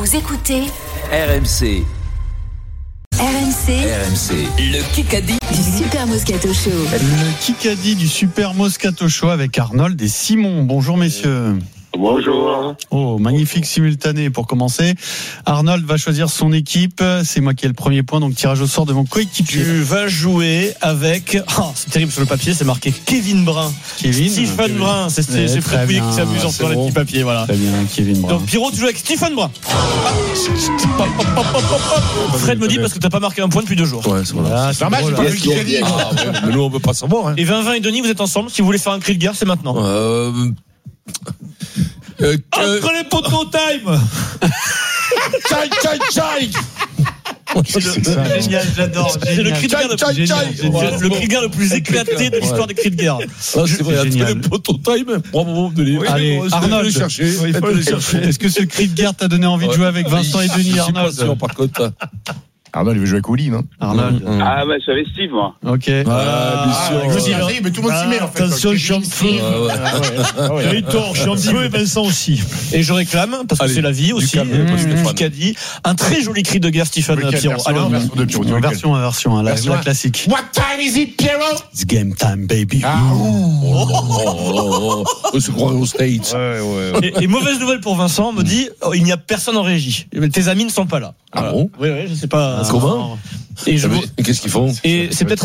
Vous écoutez RMC. RMC, Le Kikadi du Super Moscato Show. Le Kikadi du Super Moscato Show avec Arnold et Simon. Bonjour messieurs. Bonjour. Oh, magnifique simultané pour commencer. Arnold va choisir son équipe. C'est moi qui ai le premier point, donc tirage au sort de mon coéquipier. Tu vas jouer avec. C'est terrible sur le papier, c'est marqué Kevin Brun. Stephen Brun, c'est Fred Pouillet qui s'amuse en faisant les petits papiers. Voilà. Très bien, Kevin Brun. Donc Pierrot, tu joues avec Stephen Brun. Fred me dit parce que t'as pas marqué un point depuis 2 jours. Ouais, c'est vrai. C'est normal, C'est qui a dit. Mais nous, on peut pas savoir. Hein. Et Vincent et Denis, vous êtes ensemble. Si vous voulez faire un cri de guerre, c'est maintenant. Entre les poteaux time. Chai. C'est génial, j'adore. C'est le cri de guerre le cri de guerre le plus éclaté de l'histoire des cris de guerre. C'est vrai, entre les poteaux time. Bravo, Denis. Allez, Arnold, il faut le chercher. Est-ce que ce cri de guerre t'a donné envie de jouer avec Vincent et Denis, Arnold? Je suis pas sûr, par contre. Arnold, il veut jouer avec Oli, non? Arnold. Ah, bah, j'avais Steve, moi. Ok. Bien sûr. Mais tout le monde s'y met, en fait. Attention, je suis en feu. Victor, je suis en feu et Vincent aussi. Et je réclame, parce que c'est la vie aussi, Kikadi, un très joli cri de guerre, Stephen Pierrot. Version, la classique. What time is it, Pierrot? It's game time, baby. Se croirait aux States. Et mauvaise nouvelle pour Vincent, on me dit, il n'y a personne en régie. Tes amis ne sont pas là. Ah bon? Oui, je sais pas. Comment? Et qu'est-ce qu'ils font? Et c'est peut-être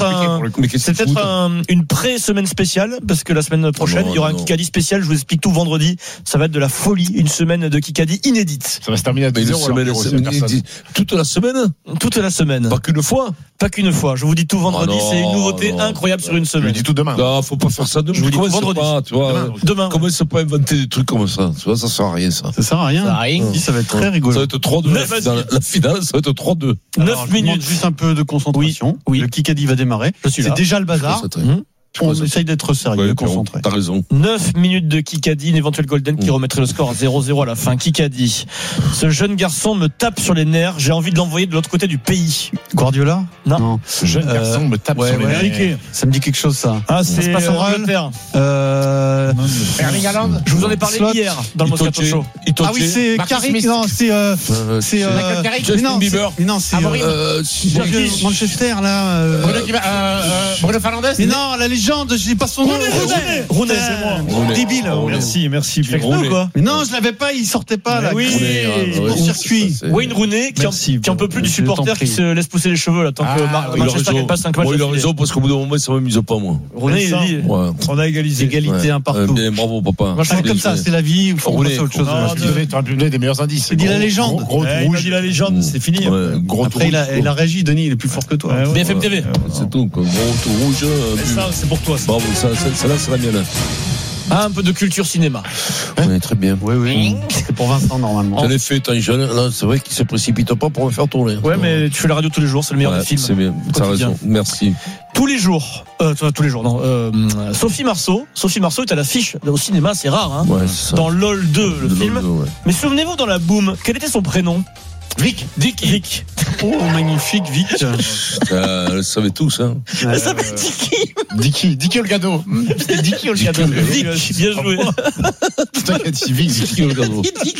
une pré-semaine spéciale, parce que la semaine prochaine, il y aura un Kikadi spécial, je vous explique tout vendredi. Ça va être de la folie, une semaine de Kikadi inédite. Ça va se terminer à 10h. Toute la semaine? Toute la semaine. Pas qu'une fois? Pas qu'une fois. Je vous dis tout vendredi, c'est une nouveauté incroyable sur une Je semaine. lui dis tout demain. Non, faut pas faire ça demain. Je vous dis vendredi. Tu vois, Demain. comment ça peut inventer des trucs comme ça? Tu vois, ça sert à rien, ça. Ça sert à rien. Ça sert à rien. Ça va être très Ça rigolo. va être 3-2. La finale, ça va être 3-2. 9 minutes. Juste un peu de concentration. Oui. Le Kikadi va démarrer. Je suis là. C'est déjà le bazar. On essaye d'être sérieux, concentré. T'as raison. 9 minutes de Kikadi, une éventuelle golden qui remettrait le score à 0-0 à la fin. Kikadi. Ce jeune garçon me tape sur les nerfs. J'ai envie de l'envoyer de l'autre côté du pays. Guardiola? Non. Ce jeune garçon me tape sur les nerfs. Ça me dit quelque chose, ça. C'est se passe en Angleterre. Erling Haaland. Je vous en ai parlé hier dans le Moscato Show. Ah oui, c'est Carrick. Non, c'est Justin Bieber. Non, c'est Manchester, là. Bruno Fernandes. Mais non, la légende, je dis pas son nom. Rooney, c'est moi. Débile. Merci. Tu fais exprès ou quoi? Mais non, je l'avais pas, il sortait pas, là. Oui. Au circuit. Wayne Rooney, qui en peut plus du supporter qui se laisse pousser les cheveux, là, tant que Manchester gagne pas 5 matchs. Il a raison, parce qu'au bout d'un moment, ça m'amuse pas, moi. Rooney, il dit. On a égalisé. Égalité un partout. Bien, bravo, papa. C'est comme ça, c'est la vie, il faut passer à autre chose. Tu aurais pu me donner des meilleurs indices. Il dit la légende. Il a dit la légende, c'est fini. Après, il a réagi, Denis, il est plus fort que toi. BFM TV. C'est tout, quoi. Gros tout rouge. Ça, c'est pour toi. Bravo, celle-là, c'est la mienne. Un peu de culture cinéma. Oui, très bien. Oui. C'est pour Vincent, normalement. J'en ai fait étant jeune. Là, c'est vrai qu'il se précipite pas pour me faire tourner. Ouais, mais tu fais la radio tous les jours, c'est le meilleur des films. C'est bien, t'as raison. Merci. Tous les jours, non. Sophie Marceau est à l'affiche au cinéma, c'est rare, hein. Ouais, c'est ça. Dans LOL 2, le film. LOL 2, ouais. Mais souvenez-vous, dans la Boom, quel était son prénom? Vic. Oh, magnifique, Vic. Elle savait tous, hein. Elle s'appelle Dicky. Dicky Olgado. C'était Dicky Olgado. Vic, bien joué. Putain, Dicky Olgado.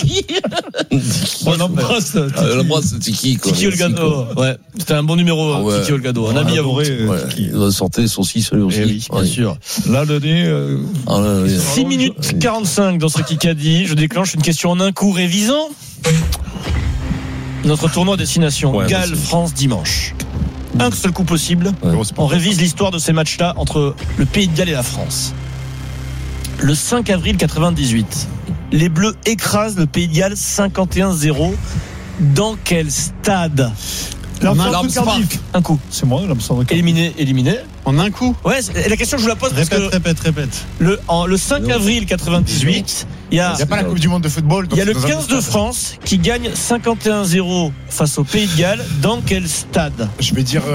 On l'embrasse. L'embrasse, c'est Tiki, quoi. Tiki Olgado. Ouais. C'était un bon numéro, Tiki Olgado. Un ami à vous. Il va sortir son 6 aussi. Oui, bien sûr. Là, le nez. 6 minutes 45 dans ce Kikadi. Je déclenche une question en un coup révisant. Notre tournoi à destination, Galles-France dimanche. Un seul coup possible. On révise l'histoire de ces matchs-là entre le Pays de Galles et la France. Le 5 avril 98, les Bleus écrasent le Pays de Galles 51-0. Dans quel stade? Cardiff. Un coup. C'est moi, Éliminé. En un coup? Ouais, la question je vous la pose parce que Répète. le 5 avril 98, il y a pas la Coupe du Monde de football. Il y a le 15 de France qui gagne 51-0 face au Pays de Galles. Dans quel stade? Je vais dire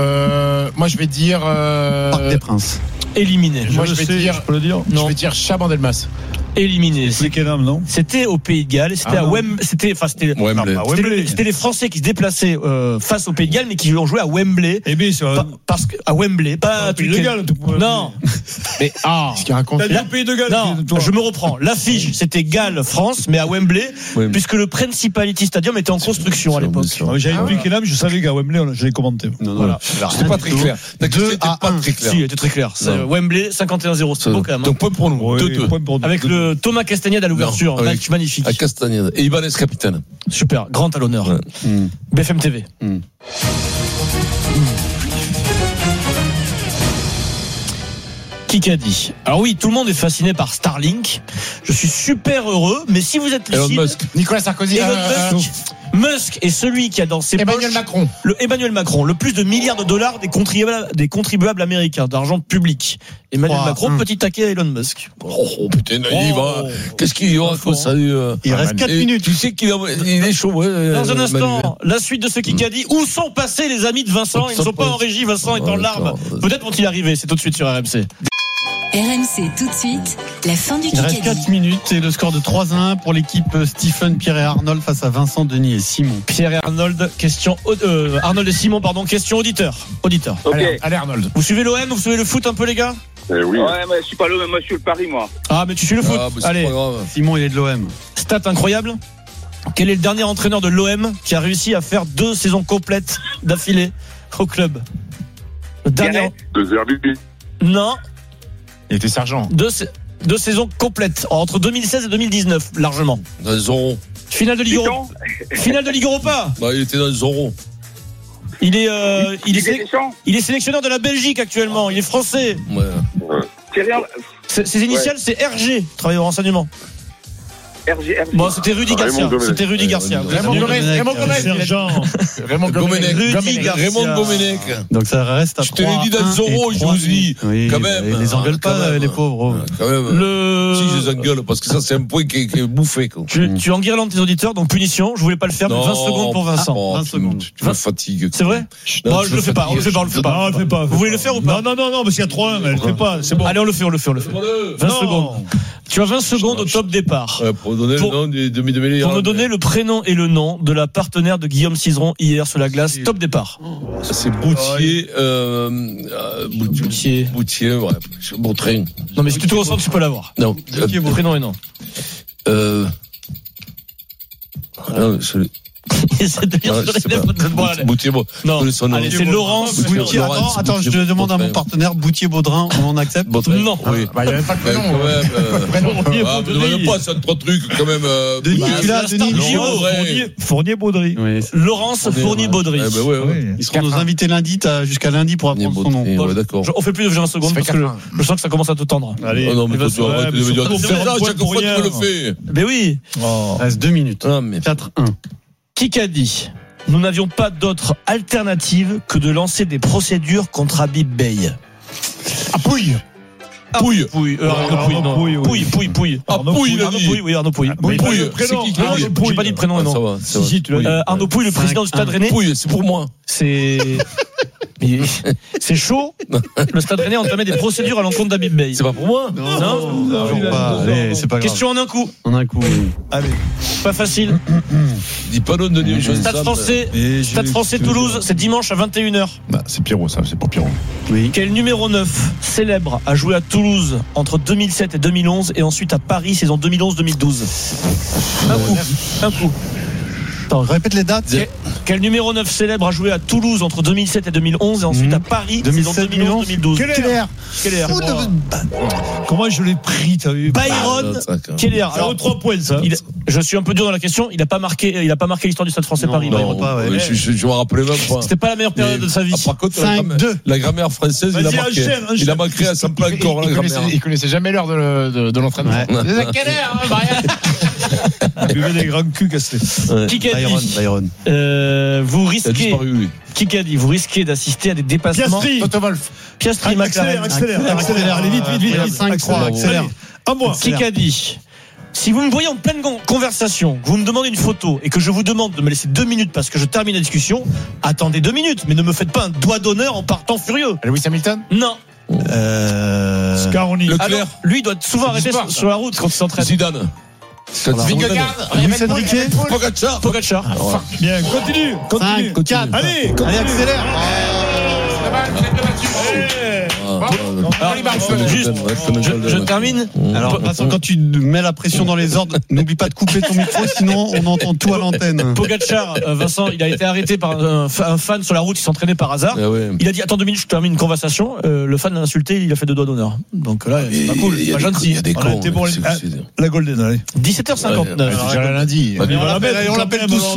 Parc des Princes. Éliminé. Moi, je vais dire Chabandelmas. éliminé. C'est quel homme, non? C'était au Pays de Galles, c'était à Wembley. C'était les Français qui se déplaçaient face au Pays de Galles, mais qui ont joué à Wembley. Eh bien, Parce que à Wembley, pas à Pays de Galles. Non. Mais ce qu'il raconte. T'as Le Pays de Galles. Non, je me reprends. L'affiche, c'était Galles-France, mais à Wembley, puisque le Principality Stadium était en construction à l'époque. J'avais vu quel homme, je savais qu'à Wembley, je l'ai commenté. Non, Voilà. c'était pas très clair. C'était pas très clair. Si, il était très clair. C'est Wembley, 51-0. C'est beau quand même. Donc point pour nous. 2-2. Avec le Thomas Castagneda à l'ouverture. Non, Match magnifique. À Castagneda. Et Ibanez capitaine. Super. Grand à l'honneur. Ouais. BFM TV. Qui a dit? Alors oui, tout le monde est fasciné par Starlink. Je suis super heureux, mais si vous êtes Elon lucide, Musk. Nicolas Sarkozy. Musk est celui qui a dans ses Emmanuel poches Macron. Emmanuel Macron, le plus de milliards de dollars des contribuables américains, d'argent public. Emmanuel Macron, petit taquet à Elon Musk. Oh putain, naïf. Qu'est-ce qu'il y aura comme ça? Il reste 4 minutes. Tu sais qu'il est chaud. Dans un instant, la suite de ce qui a dit. Où sont passés les amis de Vincent? Ils ne sont pas en régie. Vincent est en larmes. Peut-être vont-ils arriver. C'est tout de suite sur RMC. RMC tout de suite, la fin du Il reste Kikadi. 4 minutes et le score de 3-1 pour l'équipe Stephen, Pierre et Arnold face à Vincent, Denis et Simon. Pierre et Arnold, Arnold et Simon, pardon, question auditeur. Ok. Allez, Arnold. Vous suivez l'OM? Vous suivez le foot un peu, les gars? Oui. Ouais, mais je suis pas l'OM, moi je suis le Paris, moi. Ah, mais tu suis le foot. Allez, Simon, il est de l'OM. stat incroyable. Quel est le dernier entraîneur de l'OM qui a réussi à faire 2 saisons complètes d'affilée au club? Le dernier. De Zerbi. Non. Il était sergent. 2 saisons complètes entre 2016 et 2019, largement. Dans les Zorro. Finale de Ligue Europa. Finale de Ligue Europa. Il était dans les Zorro. Il est sélectionneur de la Belgique actuellement. Il est français. Ses initiales, c'est RG. Travaille au renseignement. RG. Bon, c'était Rudy Garcia. C'était Rudy Garcia. Raymond Gomenec. Donc ça reste à 3-1. Je te l'ai dit dans le Zorro, je vous dis. Oui, quand même. Ils les engueulent pas, les pauvres. Quand même. Si, je les engueule, parce que ça, c'est un point qui est bouffé. Tu enguirlandes tes auditeurs, donc punition. Je voulais pas le faire, mais 20 secondes pour Vincent. 20 secondes. Tu me fatigues. C'est vrai? Non, je le fais pas. On le fait pas. Non, on le fait pas. Vous voulez le faire ou pas? Non, parce qu'il y a 3-1, elle le fait pas. C'est bon. Allez, on le fait. 20 secondes. Tu as 20 secondes au top départ. Pour donner le nom des demi-mêlées. Pour me donner le prénom et le nom de la partenaire de Guillaume Cizeron hier sur la glace. Top départ. C'est Boutier. Boutier, ouais. Boutrin. Non, mais si tu te ressens, tu peux l'avoir. Non. Prénom et nom. Boutier, non. Allez, c'est Laurence Boutier. Attends, je demande à mon partenaire Boutier-Baudrin, on accepte? Non. Oui. Il n'y avait pas de prénom. Vous ne pas ça, 3 trucs quand même. Denis, tu l'as, Denis. Fournier-Baudry. Laurence Fournier-Baudry. Ils seront nos invités lundi, t'as jusqu'à lundi pour apprendre son nom. Ouais, d'accord. On fait plus de 20 secondes parce que je sens que ça commence à te tendre. Allez. Non, mais toi, arrête de me dire. C'est ça, chaque fois que tu le fais. Mais oui. Il reste 2 minutes. 4-1. Qui a dit? Nous n'avions pas d'autre alternative que de lancer des procédures contre Habib Bey. Pouille. Pouille. Arnaud Pouille, il a dit. Oui, Arnaud Pouille. Pouille, prénom. J'ai pas dit de prénom, non. Ça va. Si, tu l'as dit. Arnaud Pouille, le président du Stade Rennais. Pouille, c'est pour moi. C'est chaud. Le Stade Rennais a entamé des procédures à l'encontre d'Habib Bey. C'est pas pour moi. Non. Allez, c'est pas grave. Question en un coup. Allez. Pas facile. Dis pas non de dire Stade français Toulouse, c'est dimanche à 21h. C'est Pierrot, ça, c'est pas Pierrot. Oui. Quel numéro 9 célèbre a joué à Toulouse entre 2007 et 2011 et ensuite à Paris saison 2011-2012? Un coup. Attends, répète les dates. Quel numéro 9 célèbre a joué à Toulouse entre 2007 et 2011 et ensuite à Paris saison 2011-2012? Keller. Comment je l'ai pris, t'as vu? Byron Keller. Alors 3 points, ça. Je suis un peu dur dans la question. Il a pas marqué l'histoire du Stade Français Paris. Byron. Je me rappelais même pas. C'était pas la meilleure période de sa vie. Par contre, 5-2. la grammaire française, il a marqué. Il a marqué à 100 points encore, la grammaire. Il connaissait jamais l'heure de l'entraînement. Ouais. Quelle heure, Il buvait des grands culs cassés. Qui a dit? Byron. Vous Il a risquez. disparu, lui. Qui a dit? Vous risquez d'assister à des dépassements. Toto Wolff. Piastri, McLaren. Accélère. Allez, vite. 5-3, accélère. À moi. Qui a dit? Si vous me voyez en pleine conversation, que vous me demandez une photo et que je vous demande de me laisser 2 minutes parce que je termine la discussion, attendez 2 minutes, mais ne me faites pas un doigt d'honneur en partant furieux. Lewis Hamilton. Non. Scaroni. Alors, lui, il doit souvent arrêter sur la route quand il s'entraîne. Zidane. Vingegaard, Luis Enrique, Pogacar. Bien, continue. 5, 4. Allez, accélère. Juste, je termine. Alors, Vincent, quand tu mets la pression dans les ordres, n'oublie pas de couper ton micro, sinon on entend tout à l'antenne. Pogacar, Vincent, il a été arrêté par un fan sur la route, il s'entraînait par hasard. Il a dit attends 2 minutes, je termine une conversation. Le fan l'a insulté, il a fait 2 doigts d'honneur. Donc là, c'est pas cool. Pas gentil. Il y a des cons. La Golden, allez. 17h59. J'ai rien dit. On l'appelle tous.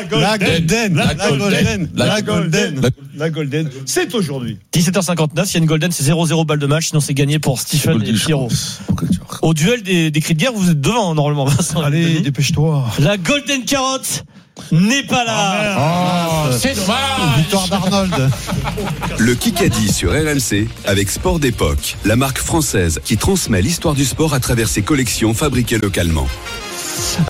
La Golden. C'est aujourd'hui. 17h59, s'il y a une Golden, c'est 0-0 balle de match, sinon c'est gagné pour Stephen et Pierrot. Au duel des cris de guerre, vous êtes devant normalement, Vincent. Allez, dépêche-toi. La Golden Carotte n'est pas là. C'est dommage. Victoire d'Arnold. Le Kikadi sur RMC avec Sport d'époque, la marque française qui transmet l'histoire du sport à travers ses collections fabriquées localement.